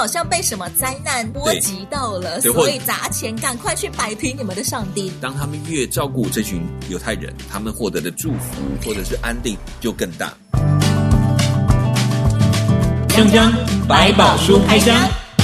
好像被什么灾难波及到了，所以砸钱赶快去摆平你们的上帝。 当他们越照顾这群犹太人，他们获得的祝福或者是安定就更大。 锵锵百宝书开箱，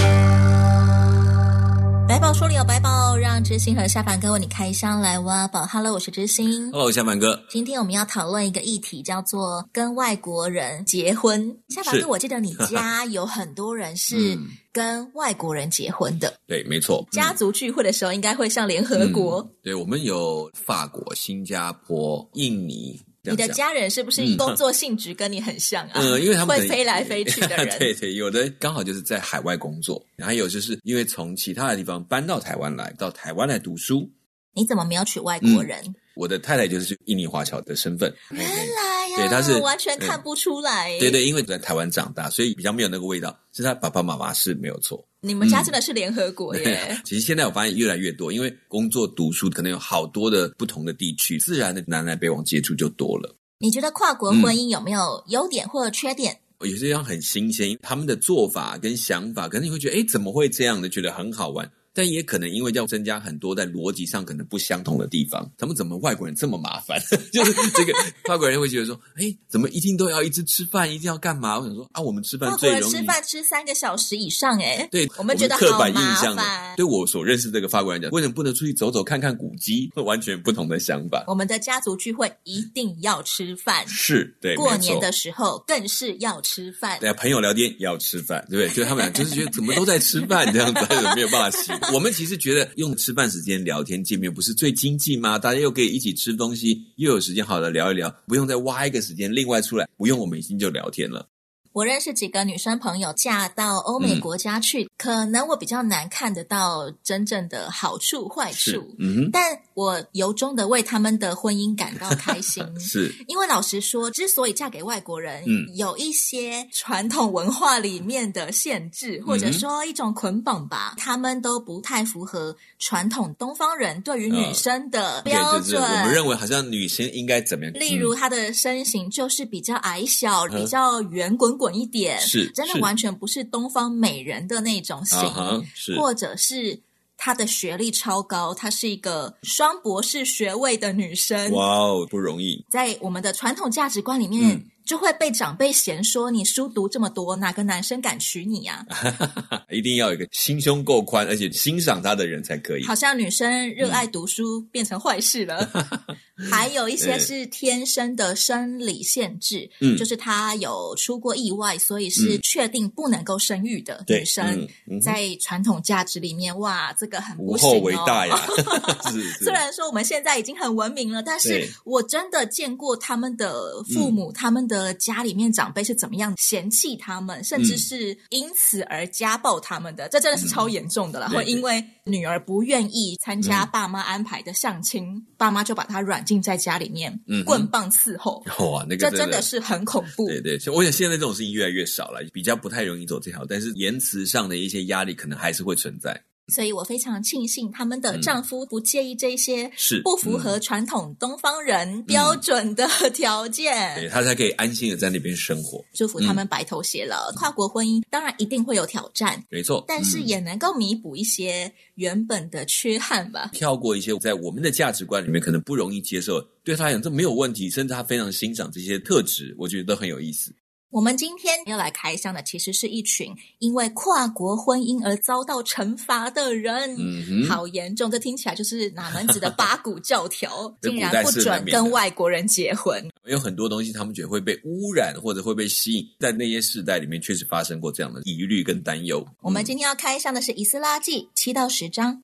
百宝书里有百宝，让知心和下凡哥为你开箱来挖宝。Hello， 我是知心。 Hello， 下凡哥。 今天我们要讨论一个议题，叫做跟外国人结婚。下凡哥，我记得你家有很多人是跟外国人结婚的。 对，没错。 家族聚会的时候应该会上联合国。 对，我们有法国、新加坡、印尼。 你的家人是不是工作性质跟你很像啊？ 因为他们会飞来飞去的人。 对对，有的刚好就是在海外工作，还有就是因为从其他的地方搬到台湾来，到台湾来读书。 你怎么没有娶外国人？ 我的太太就是印尼华侨的身份。 原来呀， 对，她是完全看不出来。 对对，因为在台湾长大，所以比较没有那个味道。是他爸爸妈妈是没有错。 你们家真的是联合国耶。 其实现在我发现越来越多，因为工作读书可能有好多的不同的地区，自然的南来北往接触就多了。 你觉得跨国婚姻有没有优点或者缺点？ 有些地方很新鲜，他们的做法跟想法可能你会觉得怎么会这样的，觉得很好玩。但也可能因为要增加很多在逻辑上可能不相同的地方，他们怎么外国人这么麻烦？就是这个外国人会觉得说，怎么一定都要一直吃饭，一定要干嘛？我想说我们吃饭最容易， 外国人吃饭吃3个小时以上对， 我们觉得刻板印好象麻烦。 对我所认识这个法国人讲，为什么不能出去走走看看古迹？完全不同的想法。 我们的家族聚会一定要吃饭， 是对， 过年的时候更是要吃饭。 对啊，朋友聊天也要吃饭，对不对？就他们俩就是觉得怎么都在吃饭这样子，没有办法洗。我们其实觉得用吃饭时间聊天见面不是最经济吗？大家又可以一起吃东西，又有时间好的聊一聊，不用再挖一个时间另外出来，不用我们已经就聊天了。 我认识几个女生朋友嫁到欧美国家去，可能我比较难看得到真正的好处坏处，但我由衷的为他们的婚姻感到开心。 是因为老实说，之所以嫁给外国人，有一些传统文化里面的限制，或者说一种捆绑吧，他们都不太符合传统东方人对于女生的标准。 我们认为好像女生应该怎么样？ 例如她的身形就是比较矮小，比较圆滚滚一点， 是真的完全不是东方美人的那种型，或者是她的学历超高，她是一个双博士学位的女生。 哇哦，不容易。 在我们的传统价值观里面，就会被长辈嫌说你书读这么多，哪个男生敢娶你啊？ 一定要有一个心胸够宽，而且欣赏他的人才可以。 好像女生热爱读书变成坏事了。还有一些是天生的生理限制，就是她有出过意外，所以是确定不能够生育的女生。在传统价值里面，哇，这个很不行哦。无后为大呀。虽然说我们现在已经很文明了，但是我真的见过他们的父母，他们的家里面长辈是怎么样嫌弃他们，甚至是因此而家暴他们的，这真的是超严重的了。会因为女儿不愿意参加爸妈安排的相亲，爸妈就把她软禁在家里面，棍棒伺候。哇，那个这真的是很恐怖。 对对，我想现在这种事情越来越少了，比较不太容易走这条，但是言辞上的一些压力可能还是会存在。 所以我非常庆幸他们的丈夫不介意这些不符合传统东方人标准的条件， 对，他才可以安心的在那边生活。 祝福他们白头偕老。跨国婚姻当然一定会有挑战， 没错， 但是也能够弥补一些原本的缺憾吧。 跳过一些在我们的价值观里面可能不容易接受，对他来讲这没有问题，甚至他非常欣赏这些特质，我觉得都很有意思。 我们今天要来开箱的其实是一群因为跨国婚姻而遭到惩罚的人，好严重，这听起来就是哪门子的八股教条，竟然不准跟外国人结婚。 有很多东西他们觉得会被污染或者会被吸引，在那些世代里面确实发生过这样的疑虑跟担忧。 我们今天要开箱的是以斯拉记7到10章。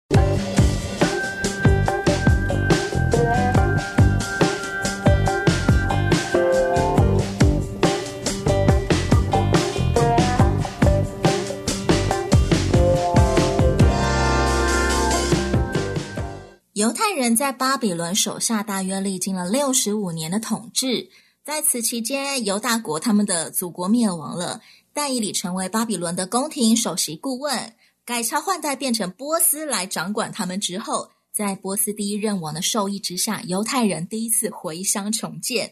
犹太人在巴比伦手下大约历经了65年的统治，在此期间，犹大国他们的祖国灭亡了，但以理成为巴比伦的宫廷首席顾问，改朝换代变成波斯来掌管他们之后，在波斯第一任王的授意之下，犹太人第一次回乡重建。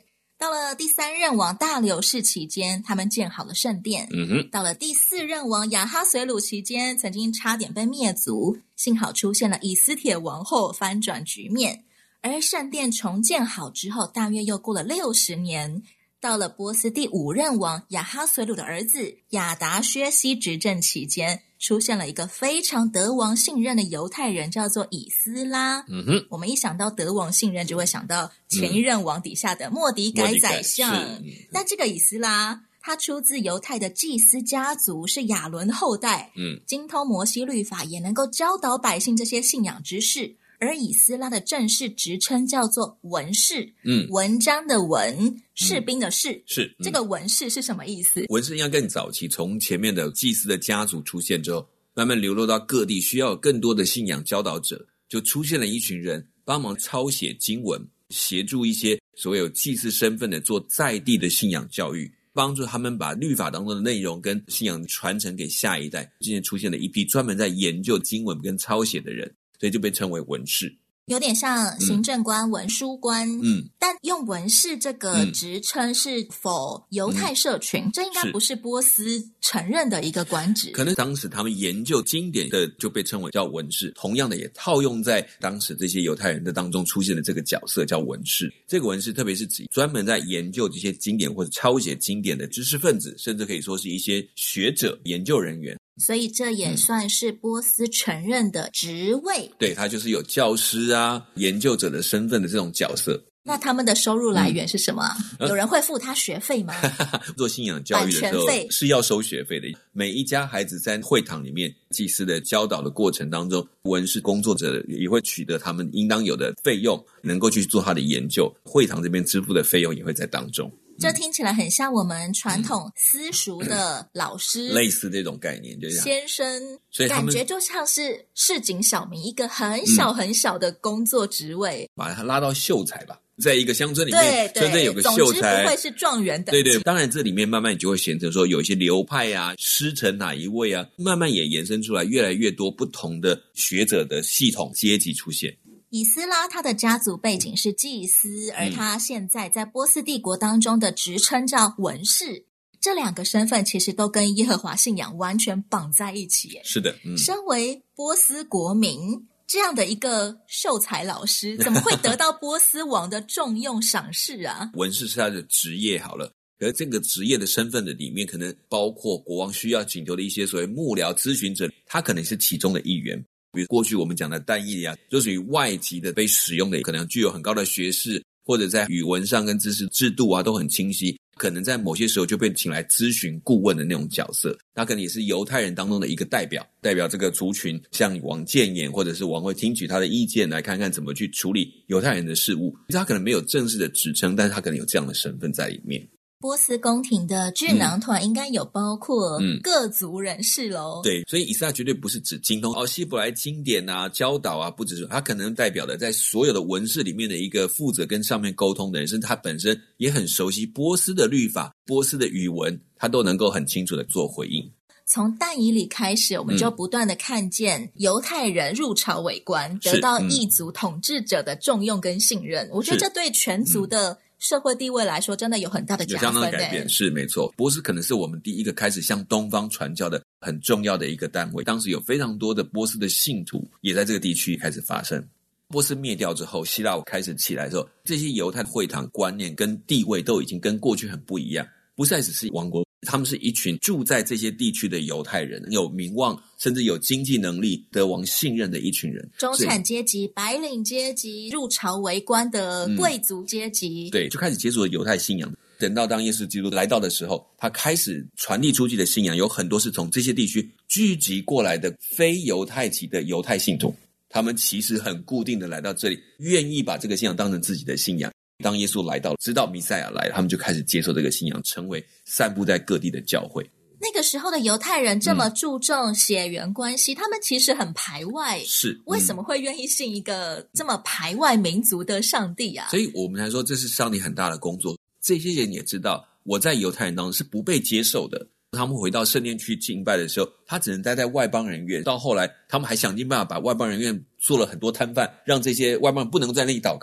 到了第3任王大流士期间，他们建好了圣殿。到了第4任王亚哈随鲁期间，曾经差点被灭族，幸好出现了以斯帖王后，翻转局面。而圣殿重建好之后，大约又过了60年，到了波斯第5任王亚哈随鲁的儿子亚达薛西执政期间，出现了一个非常得王信任的犹太人，叫做以斯拉。我们一想到得王信任，就会想到前一任王底下的末底改宰相。但这个以斯拉，他出自犹太的祭司家族，是亚伦后代，精通摩西律法，也能够教导百姓这些信仰知识。而以斯拉的正式职称叫做文士，文章的文，士兵的士。是这个文士是什么意思？ 文士应该更早期，从前面的祭司的家族出现之后，慢慢流落到各地，需要有更多的信仰教导者，就出现了一群人帮忙抄写经文，协助一些所谓有祭司身份的做在地的信仰教育，帮助他们把律法当中的内容跟信仰传承给下一代。今天出现了一批专门在研究经文跟抄写的人，所以就被称为文士， 有点像行政官、文书官。但用文士这个职称是否犹太社群，这应该不是波斯承认的一个官职。 可能当时他们研究经典的就被称为叫文士，同样的也套用在当时这些犹太人的当中出现的这个角色叫文士。这个文士特别是指专门在研究这些经典或者抄写经典的知识分子，甚至可以说是一些学者、研究人员。 所以这也算是波斯承认的职位。 对，他就是有教师啊、研究者的身份的这种角色。 那他们的收入来源是什么？有人会付他学费吗？ 做信仰教育的时候是要收学费的。每一家孩子在会堂里面祭司的教导的过程当中，文士工作者也会取得他们应当有的费用，能够去做他的研究，会堂这边支付的费用也会在当中。 这听起来很像我们传统私塾的老师， 类似这种概念，就是先生， 所以感觉就像是市井小民一个很小很小的工作职位， 把他拉到秀才吧。在一个乡村里面，村镇有个秀才， 总之不会是状元等级。 对，当然这里面慢慢就会显成说有一些流派啊，师承哪一位啊，慢慢也延伸出来越来越多不同的学者的系统阶级出现。 以斯拉他的家族背景是祭司，而他现在在波斯帝国当中的职称叫文士。这2个身份其实都跟耶和华信仰完全绑在一起。 是的， 身为波斯国民这样的一个秀才老师，怎么会得到波斯王的重用赏识啊？ 文士是他的职业好了，而这个职业的身份的里面，可能包括国王需要请求的一些所谓幕僚咨询者，他可能是其中的一员。比如过去我们讲的但以理啊，就属于外籍的被使用的，可能具有很高的学识，或者在语文上跟知识制度啊都很清晰，可能在某些时候就被请来咨询顾问的那种角色。他可能也是犹太人当中的一个代表这个族群向王谏言，或者是王会听取他的意见，来看看怎么去处理犹太人的事务。他可能没有正式的职称，但是他可能有这样的身份在里面。 波斯宫廷的智囊团应该有包括各族人士咯。 对，所以以斯拉绝对不是指精通希伯来经典啊、教导啊，不只是他可能代表的在所有的文士里面的一个负责跟上面沟通的人，甚至他本身也很熟悉波斯的律法、波斯的语文，他都能够很清楚的做回应。 从但以理开始，我们就不断的看见犹太人入朝为官，得到异族统治者的重用跟信任。我觉得这对全族的社会地位来说真的有很大的加分，有相当的改变。 是没错，波斯可能是我们第一个开始向东方传教的很重要的一个单位，当时有非常多的波斯的信徒也在这个地区开始发生。波斯灭掉之后，希腊开始起来之后，这些犹太会堂观念跟地位都已经跟过去很不一样，不再只是王国，他们是一群住在这些地区的犹太人，有名望甚至有经济能力得王信任的一群人， 中产阶级、白领阶级、入朝为官的贵族阶级， 对，就开始接触了犹太信仰。等到当耶稣基督来到的时候，他开始传递出去的信仰有很多是从这些地区聚集过来的非犹太籍的犹太信徒，他们其实很固定的来到这里，愿意把这个信仰当成自己的信仰。当耶稣来到，知道弥赛亚来了，他们就开始接受这个信仰，成为散布在各地的教会。 那个时候的犹太人这么注重血缘关系，他们其实很排外， 是为什么会愿意信一个这么排外民族的上帝啊？ 所以我们才说这是上帝很大的工作。这些人也知道我在犹太人当中是不被接受的，他们回到圣殿去敬拜的时候，他只能待在外邦人院。到后来他们还想尽办法把外邦人院做了很多摊贩，让这些外邦人不能在那里祷告，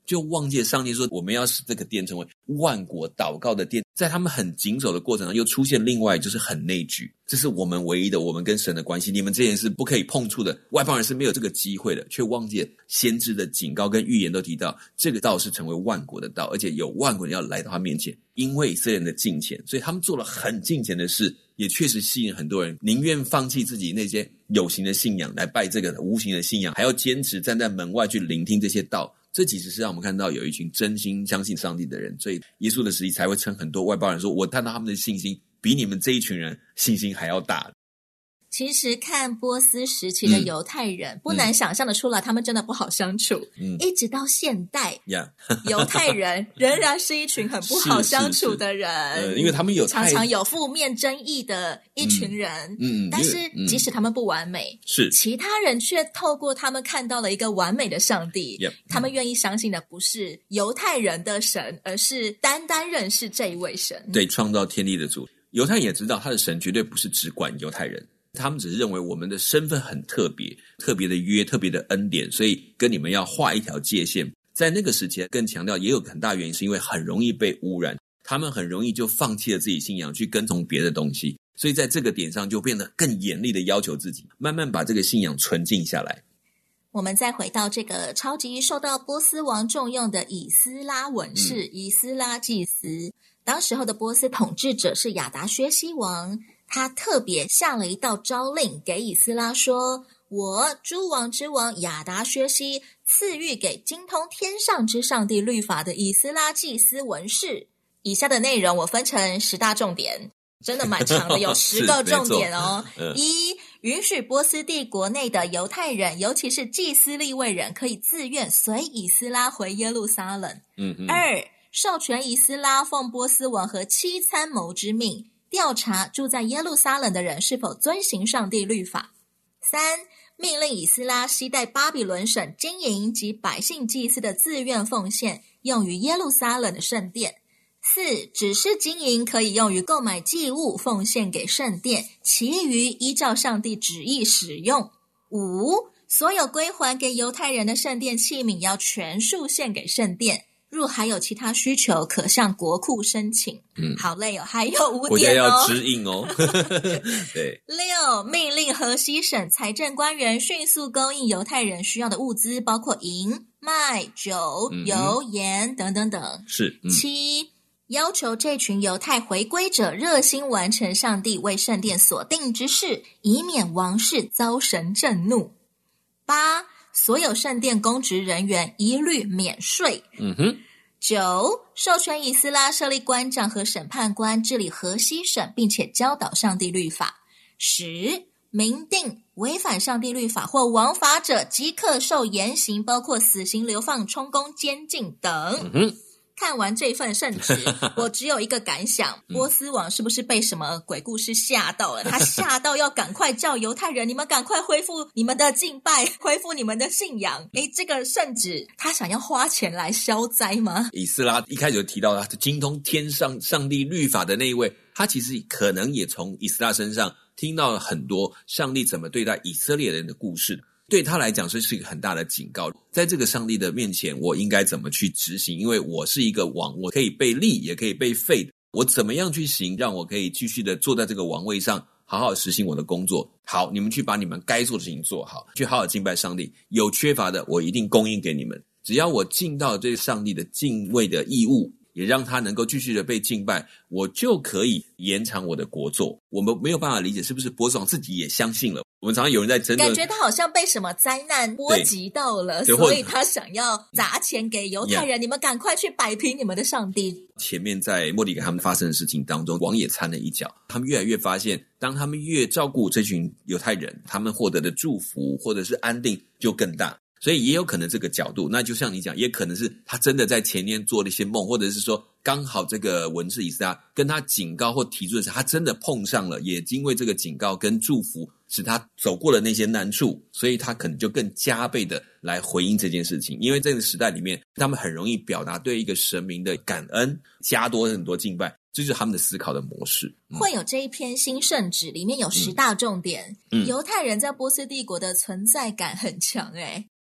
就忘记了上帝说我们要使这个殿成为万国祷告的殿。在他们很谨守的过程中，又出现另外就是很内聚，这是我们唯一的我们跟神的关系，你们这件事不可以碰触的，外邦人是没有这个机会的，却忘记了先知的警告跟预言都提到这个道是成为万国的道，而且有万国人要来到他面前，因为以色列人的敬虔，所以他们做了很敬虔的事，也确实吸引很多人宁愿放弃自己那些有形的信仰来拜这个无形的信仰，还要坚持站在门外去聆听这些道。这其实是让我们看到有一群真心相信上帝的人，所以耶稣的时期才会称很多外邦人说，我看到他们的信心比你们这一群人信心还要大。 其实看波斯时期的犹太人，不难想象的出来，他们真的不好相处。一直到现代，犹太人仍然是一群很不好相处的人， 因为他们有常常有负面争议的一群人。但是即使他们不完美，是其他人却透过他们看到了一个完美的上帝。他们愿意相信的不是犹太人的神，而是单单认识这一位神。 对，创造天地的主。犹太人也知道他的神绝对不是只管犹太人，他们只是认为我们的身份很特别，特别的约，特别的恩典，所以跟你们要画一条界限。在那个时期更强调，也有很大原因是因为很容易被污染，他们很容易就放弃了自己信仰去跟从别的东西，所以在这个点上就变得更严厉的要求自己，慢慢把这个信仰纯净下来。 我们再回到这个超级受到波斯王重用的以斯拉文士，以斯拉祭司。当时候的波斯统治者是亚达薛西王，他特别下了一道诏令给以斯拉说，我诸王之王亚达薛西赐予给精通天上之上帝律法的以斯拉祭司文士。以下的内容我分成10大重点，真的蛮长的，有10个重点哦。1. 允许波斯帝国内的犹太人，尤其是祭司利未人，可以自愿随以斯拉回耶路撒冷。2. 授权以斯拉奉波斯王和七参谋之命，调查住在耶路撒冷的人是否遵行上帝律法。3. 命令以斯拉携带巴比伦省金银及百姓祭司的自愿奉献，用于耶路撒冷的圣殿。4. 指示金银可以用于购买祭物奉献给圣殿，其余依照上帝旨意使用。5. 所有归还给犹太人的圣殿器皿要全数献给圣殿，若还有其他需求可向国库申请。好累哦，还有5点哦， 国家要指引哦。对。 6. 命令河西省财政官员迅速供应犹太人需要的物资，包括银、麦、酒、油、盐等等等。 是。 7. 要求这群犹太回归者热心完成上帝为圣殿所定之事，以免王室遭神震怒。8. 所有圣殿公职人员一律免税。9. 授权以斯拉设立官长和审判官治理河西省，并且教导上帝律法。10. 明定违反上帝律法或王法者即刻受严刑，包括死刑、流放、充公、监禁等。看完这份圣旨，我只有一个感想，波斯王是不是被什么鬼故事吓到了？他吓到要赶快叫犹太人，你们赶快恢复你们的敬拜，恢复你们的信仰。这个圣旨他想要花钱来消灾吗？ 以斯拉一开始就提到他精通天上上帝律法的那一位，他其实可能也从以斯拉身上听到了很多上帝怎么对待以色列人的故事，对他来讲是一个很大的警告，在这个上帝的面前我应该怎么去执行，因为我是一个王，我可以被立也可以被废，我怎么样去行让我可以继续的坐在这个王位上好好实行我的工作。好，你们去把你们该做的事情做好，去好好敬拜上帝，有缺乏的我一定供应给你们，只要我尽到对上帝的敬畏的义务，也让他能够继续的被敬拜，我就可以延长我的国祚。我们没有办法理解是不是波斯王自己也相信了，我们常常有人在争论， 感觉他好像被什么灾难波及到了，所以他想要砸钱给犹太人，你们赶快去摆平你们的上帝。 前面在末底改他们发生的事情当中，王也掺了一脚，他们越来越发现，当他们越照顾这群犹太人，他们获得的祝福或者是安定就更大。所以也有可能这个角度，那就像你讲，也可能是他真的在前天做了一些梦，或者是说刚好这个文士以斯拉跟他警告或提出的时候，他真的碰上了，也因为这个警告跟祝福使他走过了那些难处，所以他可能就更加倍的来回应这件事情。因为这个时代里面他们很容易表达对一个神明的感恩，加多很多敬拜，这就是他们的思考的模式。 会有这一篇新圣旨，里面有10大重点。犹太人在波斯帝国的存在感很强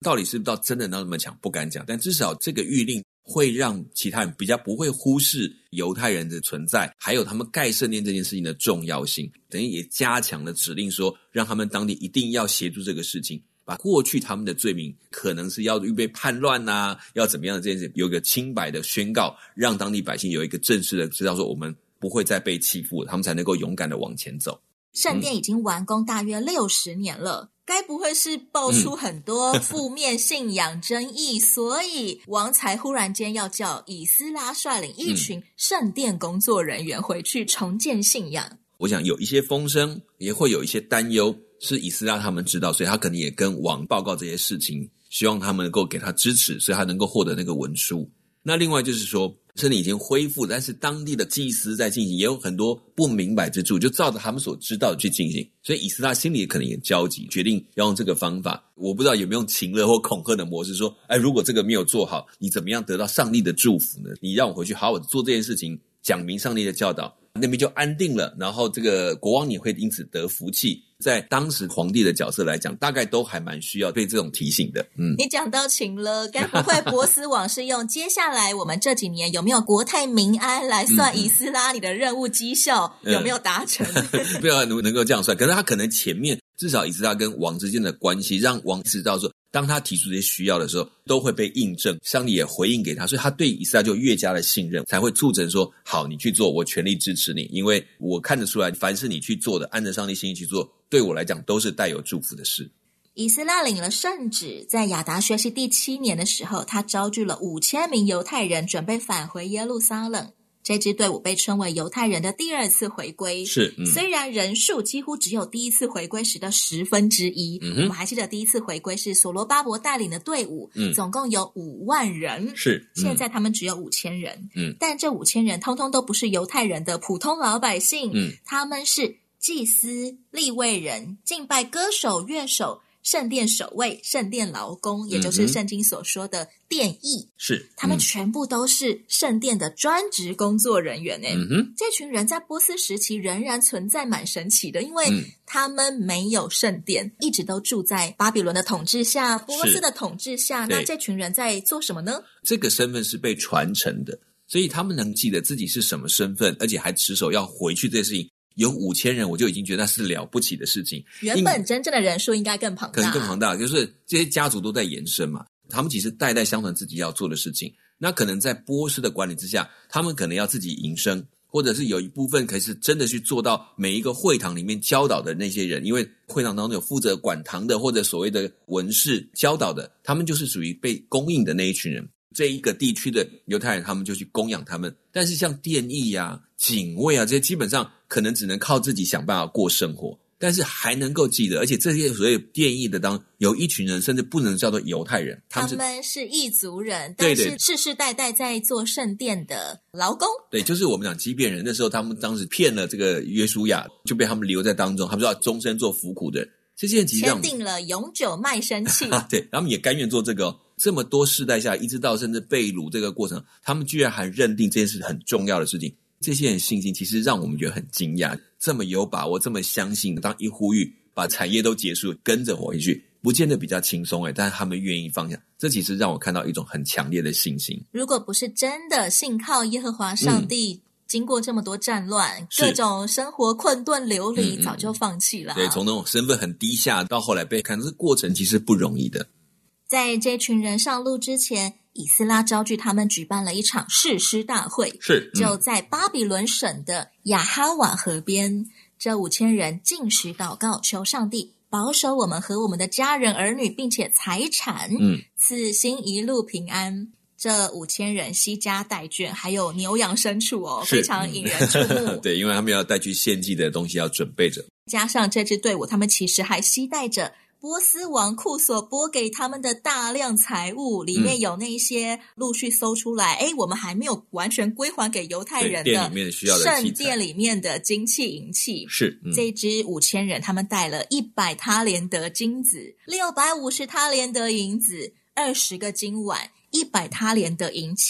到底是不是到真的那么强不敢讲，但至少这个谕令会让其他人比较不会忽视犹太人的存在，还有他们盖圣殿这件事情的重要性，等于也加强了指令说让他们当地一定要协助这个事情，把过去他们的罪名可能是要预备叛乱啊，要怎么样的这件事有一个清白的宣告，让当地百姓有一个正式的知道说我们不会再被欺负了，他们才能够勇敢的往前走。 圣殿已经完工大约60年了，该不会是爆出很多负面信仰争议，所以王才忽然间要叫以斯拉率领一群圣殿工作人员回去重建信仰？ 我想有一些风声，也会有一些担忧，是以斯拉他们知道，所以他可能也跟王报告这些事情，希望他们能够给他支持，所以他能够获得那个文书。那另外就是说圣殿已经恢复，但是当地的祭司在进行，也有很多不明白之处，就照着他们所知道的去进行，所以以斯拉心里可能也焦急，决定要用这个方法。我不知道有没有用情勒或恐吓的模式说，如果这个没有做好，你怎么样得到上帝的祝福呢？你让我回去好好的做这件事情，讲明上帝的教导，那边就安定了，然后这个国王也会因此得福气。在当时皇帝的角色来讲，大概都还蛮需要被这种提醒的。 你讲到情了，该不会波斯王是用接下来我们这几年有没有国泰民安来算以斯拉你的任务绩效有没有达成？ 不要能够这样算，可是他可能前面至少以斯拉跟王之间的关系，让王知道说当他提出这些需要的时候都会被印证，上帝也回应给他，所以他对以斯拉就越加的信任，才会促成说好你去做，我全力支持你，因为我看得出来凡是你去做的按着上帝心意去做，对我来讲都是带有祝福的事。 以斯拉领了圣旨，在亚达薛西第7年的时候，他招聚了5000名犹太人，准备返回耶路撒冷。这支队伍被称为犹太人的第2次回归，虽然人数几乎只有第一次回归时的1/10，我们还记得第一次回归是所罗巴伯带领的队伍，总共有5万人，现在他们只有5000人，但这5000人通通都不是犹太人的普通老百姓，他们是祭司、利未人、敬拜歌手、乐手、圣殿守卫、圣殿劳工，也就是圣经所说的殿役，他们全部都是圣殿的专职工作人员。这群人在波斯时期仍然存在，蛮神奇的，因为他们没有圣殿，一直都住在巴比伦的统治下、波斯的统治下。那这群人在做什么呢？ 这个身份是被传承的，所以他们能记得自己是什么身份，而且还持守要回去这件事情。有5000人，我就已经觉得那是了不起的事情。 原本真正的人数应该更庞大， 可能更庞大，就是这些家族都在延伸嘛，他们其实代代相传自己要做的事情。那可能在波斯的管理之下，他们可能要自己营生，或者是有一部分可是真的去做到每一个会堂里面教导的那些人，因为会堂当中有负责管堂的或者所谓的文士教导的，他们就是属于被供应的那一群人。这一个地区的犹太人他们就去供养他们，但是像殿役啊、警卫啊这些基本上可能只能靠自己想办法过生活，但是还能够记得，而且这些所谓殿役的有一群人甚至不能叫做犹太人， 他们是异族人，但是世世代代在做圣殿的劳工。 对，就是我们讲畸变人，那时候他们当时骗了这个约书亚，就被他们留在当中，他们说要终身做服苦的人，这些人其实签订了永久卖身契对，他们也甘愿做这个这么多世代下来，一直到甚至被掳这个过程，他们居然还认定这件事很重要的事情。这些人信心其实让我们觉得很惊讶，这么有把握，这么相信，当一呼吁把产业都结束跟着回去，不见得比较轻松但是他们愿意放下，这其实让我看到一种很强烈的信心。 如果不是真的信靠耶和华上帝，经过这么多战乱，各种生活困顿流离，早就放弃了。 对，从那种身份很低下到后来被看，这过程其实不容易的。 在这群人上路之前，以斯拉召集他们举办了一场誓师大会，就在巴比伦省的亚哈瓦河边，这5000人禁食祷告，求上帝保守我们和我们的家人儿女，并且财产，赐心一路平安。这5000人悉家带眷，还有牛羊牲畜非常引人注目对，因为他们要带去献祭的东西要准备着， 加上这支队伍，他们其实还携带着波斯王库所拨给他们的大量财物，里面有那些陆续搜出来我们还没有完全归还给犹太人的圣殿里面的金器银器。这支5000人他们带了100他连得金子，650他连得银子，20个金碗，100他连得银器，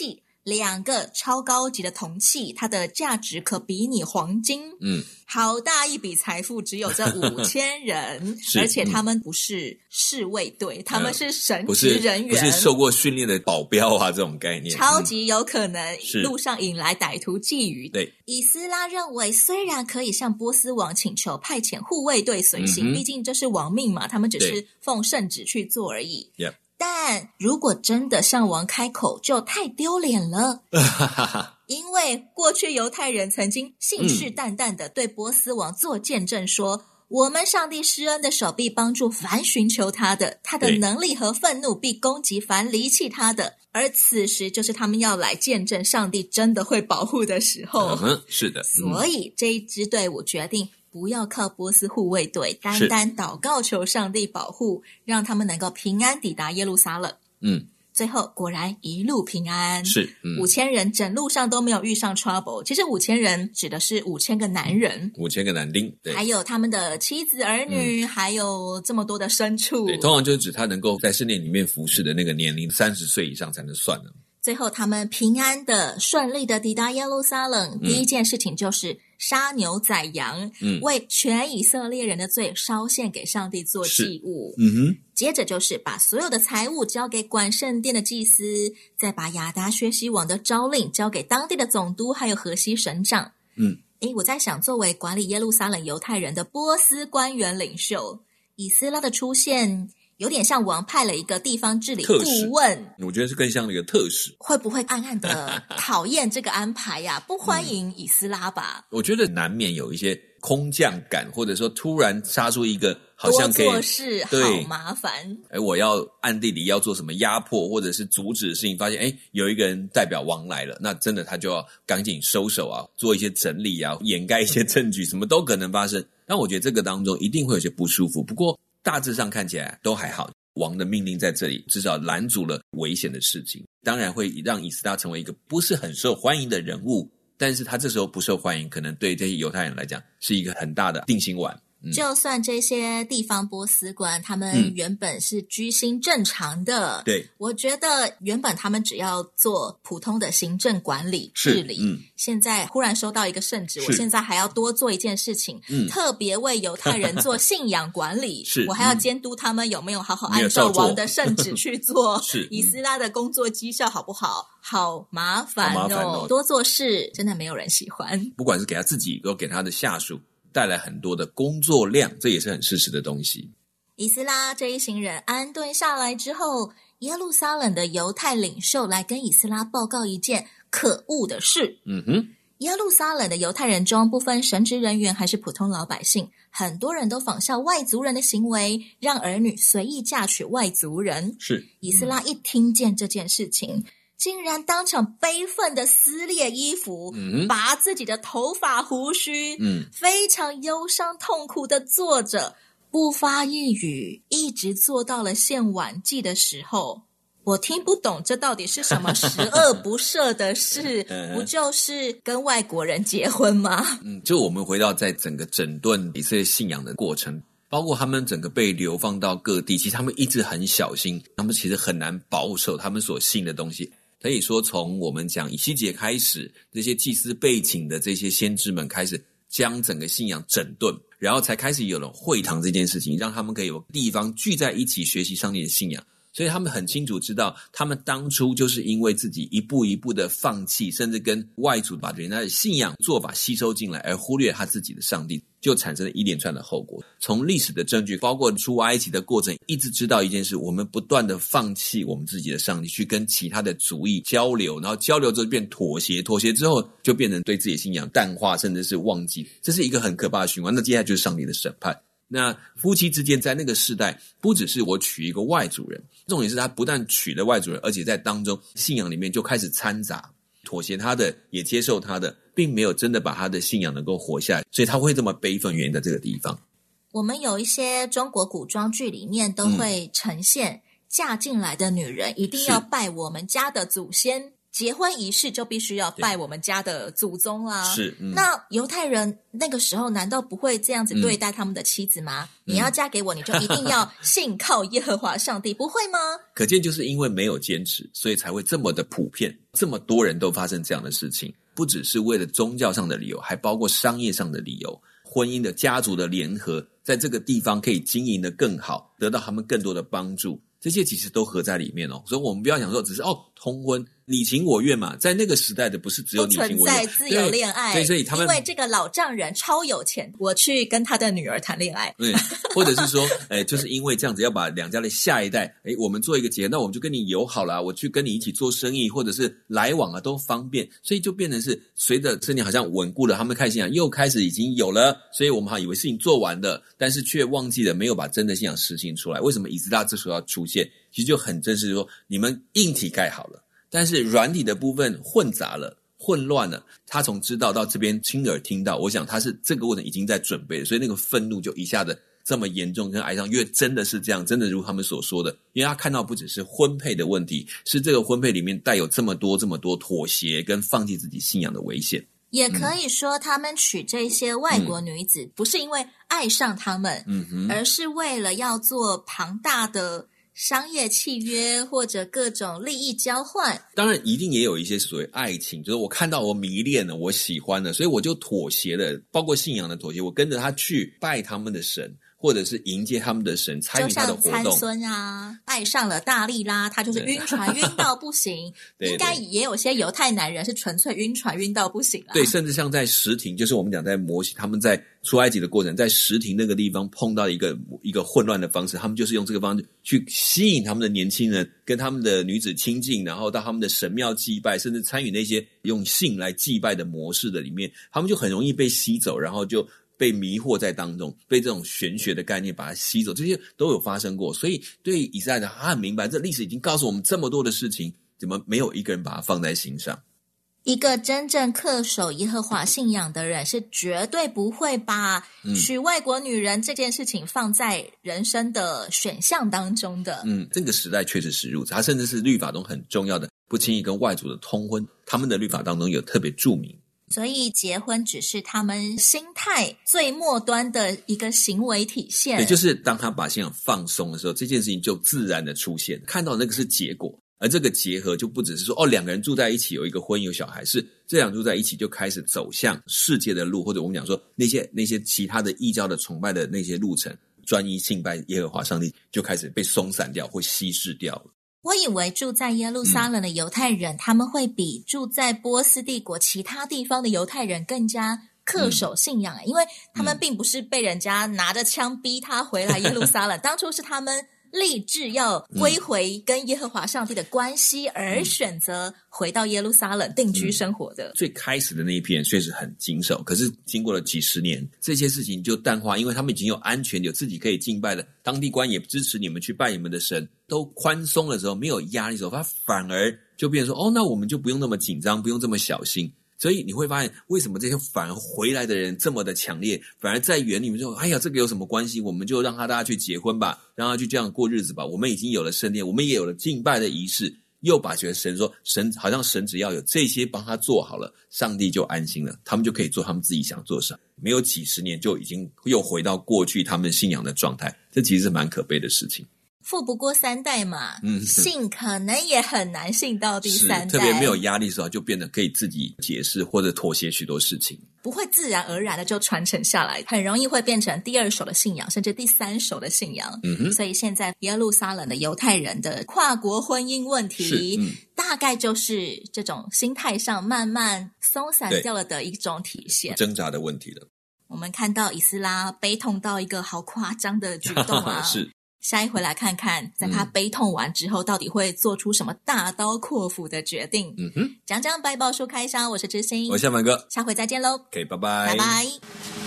2个超高级的铜器，它的价值可比拟黄金。好大一笔财富，只有这5000人而且他们不是侍卫队，他们是神职人员， 不是受过训练的保镖啊，这种概念超级有可能路上引来歹徒觊觎。 对， 以斯拉认为虽然可以向波斯王请求派遣护卫队随行，毕竟这是王命嘛，他们只是奉圣旨去做而已。但如果真的向王开口就太丢脸了因为过去犹太人曾经信誓旦旦地对波斯王做见证说，我们上帝施恩的手必帮助凡寻求他的，他的能力和愤怒必攻击凡离弃他的，而此时就是他们要来见证上帝真的会保护的时候。 是的， 所以这一支队伍决定不要靠波斯护卫队，单单祷告求上帝保护，让他们能够平安抵达耶路撒冷。最后果然一路平安， 是 5000人整路上都没有遇上 trouble。其实5000人指的是5000个男人 ，5000个男丁，对， 还有他们的妻子儿女，还有这么多的牲畜。 对，通常就是指他能够在圣殿里面服侍的那个年龄30岁以上才能算了。 最后他们平安的顺利的抵达耶路撒冷，第一件事情就是杀牛宰羊，为全以色列人的罪烧献给上帝做祭物。接着就是把所有的财物交给管圣殿的祭司，再把亚达薛西王的诏令交给当地的总督还有河西省长。我在想，作为管理耶路撒冷犹太人的波斯官员领袖，以斯拉的出现有点像王派了一个地方治理顾问， 我觉得是更像一个特使， 会不会暗暗的讨厌这个安排呀？不欢迎以斯拉吧？ 我觉得难免有一些空降感，或者说突然杀出一个好像可以多做事，好麻烦。 我要暗地里要做什么压迫或者是阻止的事情，发现有一个人代表王来了，那真的他就要赶紧收手啊，做一些整理啊，掩盖一些证据，什么都可能发生。但我觉得这个当中一定会有些不舒服，不过大致上看起来都还好，王的命令在这里至少拦阻了危险的事情，当然会让以斯拉成为一个不是很受欢迎的人物，但是他这时候不受欢迎，可能对这些犹太人来讲是一个很大的定心丸。 就算这些地方波斯官他们原本是居心正常的， 对， 我觉得原本他们只要做普通的行政管理治理，现在忽然收到一个圣旨，我现在还要多做一件事情，特别为犹太人做信仰管理我还要监督他们有没有好好按照王的圣旨去做以斯拉的工作绩效好不好，好麻烦哦，多做事真的没有人喜欢， 不管是给他自己或给他的下属带来很多的工作量，这也是很事实的东西。 以斯拉这一行人安顿下来之后，耶路撒冷的犹太领袖来跟以斯拉报告一件可恶的事。耶路撒冷的犹太人中，不分神职人员还是普通老百姓，很多人都仿效外族人的行为，让儿女随意嫁娶外族人。以斯拉一听见这件事情，竟然当场悲愤的撕裂衣服，拔自己的头发胡须，非常忧伤痛苦的坐着，不发一语，一直坐到了献晚祭的时候。我听不懂这到底是什么十恶不赦的事不就是跟外国人结婚吗？ 就我们回到在整个整顿以色列信仰的过程，包括他们整个被流放到各地，其实他们一直很小心，他们其实很难保守他们所信的东西。可以说从我们讲以西结开始，这些祭司背景的这些先知们开始将整个信仰整顿，然后才开始有了会堂这件事情，让他们可以有地方聚在一起学习上帝的信仰。所以他们很清楚知道，他们当初就是因为自己一步一步的放弃，甚至跟外族把人家的信仰做法吸收进来，而忽略他自己的上帝，就产生了一连串的后果。从历史的证据，包括出埃及的过程，一直知道一件事，我们不断的放弃我们自己的上帝，去跟其他的族裔交流，然后交流之后变妥协，妥协之后就变成对自己的信仰淡化，甚至是忘记，这是一个很可怕的循环。那接下来就是上帝的审判。那夫妻之间在那个世代，不只是我娶一个外族人，重点是他不但娶了外族人，而且在当中信仰里面就开始掺杂，妥协他的也接受他的，并没有真的把他的信仰能够活下来，所以他会这么悲愤，原因在这个地方。 我们有一些中国古装剧里面都会呈现嫁进来的女人一定要拜我们家的祖先， 结婚仪式就必须要拜我们家的祖宗啦。 是， 那犹太人那个时候难道不会这样子对待他们的妻子吗？你要嫁给我，你就一定要信靠耶和华上帝，不会吗？ 可见就是因为没有坚持，所以才会这么的普遍，这么多人都发生这样的事情，不只是为了宗教上的理由，还包括商业上的理由，婚姻的家族的联合，在这个地方可以经营得更好，得到他们更多的帮助，这些其实都合在里面哦。所以我们不要想说只是通婚你情我愿嘛，在那个时代的不是只有你情我愿， 不存在自由恋爱， 对，所以他们因为这个老丈人超有钱，我去跟他的女儿谈恋爱， 对，或者是说就是因为这样子要把两家的下一代我们做一个结合，那我们就跟你友好啦，我去跟你一起做生意或者是来往啊都方便，所以就变成是随着事情好像稳固了，他们看信仰又开始已经有了，所以我们还以为事情做完了，但是却忘记了没有把真的信仰实行出来。为什么以斯拉这时候要出现？其实就很正式说，你们硬体盖好了，但是软体的部分混杂了混乱了，他从知道到这边亲耳听到，我想他是这个过程已经在准备了，所以那个愤怒就一下子这么严重跟哀伤，因为真的是这样，真的如他们所说的，因为他看到不只是婚配的问题，是这个婚配里面带有这么多妥协跟放弃自己信仰的危险。 也可以说他们娶这些外国女子不是因为爱上他们，而是为了要做庞大的商业契约或者各种利益交换。 当然一定也有一些所谓爱情，就是我看到我迷恋了，我喜欢了，所以我就妥协了，包括信仰的妥协，我跟着他去拜他们的神，或者是迎接他们的神，参与他的活动。 就像参孙啊，爱上了大利拉，他就是晕船晕到不行对应该也有些犹太男人是纯粹晕船晕到不行啊。 对，甚至像在什亭，就是我们讲在摩西他们在出埃及的过程，在什亭那个地方碰到一个混乱的方式，他们就是用这个方式去吸引他们的年轻人跟他们的女子亲近，然后到他们的神庙祭拜，甚至参与那些用性来祭拜的模式的里面，他们就很容易被吸走，然后就被迷惑在当中，被这种玄学的概念把它吸走，这些都有发生过。所以对以色列人，他很明白这历史已经告诉我们这么多的事情，怎么没有一个人把它放在心上？ 一个真正恪守耶和华信仰的人是绝对不会把娶外国女人这件事情放在人生的选项当中的。 这个时代确实是如此，它甚至是律法中很重要的不轻易跟外族的通婚，他们的律法当中有特别注明。 所以结婚只是他们心态最末端的一个行为体现。 对，就是当他把信仰放松的时候，这件事情就自然的出现，看到那个是结果。而这个结合就不只是说两个人住在一起有一个婚有小孩，是这两住在一起就开始走向世界的路，或者我们讲说那些其他的异教的崇拜的那些路程，专一敬拜耶和华上帝就开始被松散掉或稀释掉了。 我以为住在耶路撒冷的犹太人，他们会比住在波斯帝国其他地方的犹太人更加恪守信仰，因为他们并不是被人家拿着枪逼他回来耶路撒冷，当初是他们立志要归回跟耶和华上帝的关系，而选择回到耶路撒冷定居生活的。 最开始的那一批人确实很谨守，可是经过了几十年，这些事情就淡化，因为他们已经有安全，有自己可以敬拜的，当地官也支持你们去拜你们的神，都宽松的时候，没有压力的时候，他反而就变成说那我们就不用那么紧张，不用这么小心。所以你会发现为什么这些反而回来的人这么的强烈，反而在园里面说这个有什么关系，我们就让大家去结婚吧，让他去这样过日子吧，我们已经有了圣殿，我们也有了敬拜的仪式，又把觉得神说神好像神只要有这些帮他做好了，上帝就安心了，他们就可以做他们自己想做的事，没有几十年就已经又回到过去他们信仰的状态，这其实是蛮可悲的事情。 富不过三代嘛，信可能也很难信到第三代， 特别没有压力的时候，就变得可以自己解释或者妥协许多事情， 不会自然而然的就传承下来，很容易会变成第二手的信仰，甚至第三手的信仰。所以现在耶路撒冷的犹太人的跨国婚姻问题，大概就是这种心态上慢慢松散掉了的一种体现， 挣扎的问题了。 我们看到以斯拉悲痛到一个好夸张的举动啊！ 是。 下一回来看看，在他悲痛完之后，到底会做出什么大刀阔斧的决定。讲讲百宝书开箱，我是知心， 我是夏凡哥， 下回再见喽。 OK， 拜拜， 拜拜。